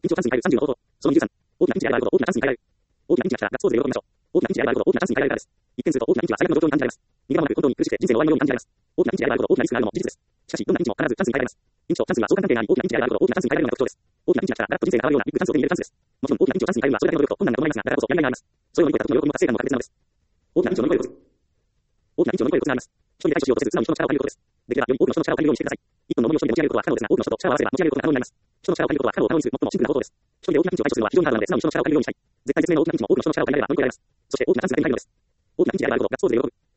緊張関数に変える30の方法。その23。大きなインチであることを大きな関数に変えられる。大きなインチが来たらガッツポーズで喜びましょう。大きなインチであることを大きな関数に変えられるからです。一点数と大きなインチは最悪の状況に感じられます。逃げ場もなく本当に苦しくて人生の終わりのように感じられます。大きなインチであることを大きなリスクがあるのも事実です。しかし、どんなインチも必ず関数に変えられます。インチと関数は相関関係があり、大きなインチであることを大きな関数に変えられるのが特徴です。大きなインチが来たらガラッと人生が変わるようなビッグチャンスを手に入れるチャンスです。もちろん大きなインチを関数に変えるのはそれだけの努力と困難なこともありますが、だからこそやりがいがあります。それを乗り越えた時の喜びも達成感も格別なのです。大きなインチを乗り越えるコツ。大きなインチを乗り越えるコツがあります。一人で対処しようとせず、素直に人の力を借りることです。できればより多くの人の力を借りるようにしてください。一本の重みを一人で持ち上げることは可能ですが、多くの人と力を合わせれば持ち上げることが可能になります。人の力を借りることは可能を可能にする最もシンプルな方法です。一人で大きなインチを対処するのは非常にハードなので、素直に人の力を借りるようにしたい。絶対絶命の大きなインチも多くの人の力を借りられれば乗り越えられます。そして大きな関数に変えられるのです。大きなインチであることをガッツポーズで喜ぶ。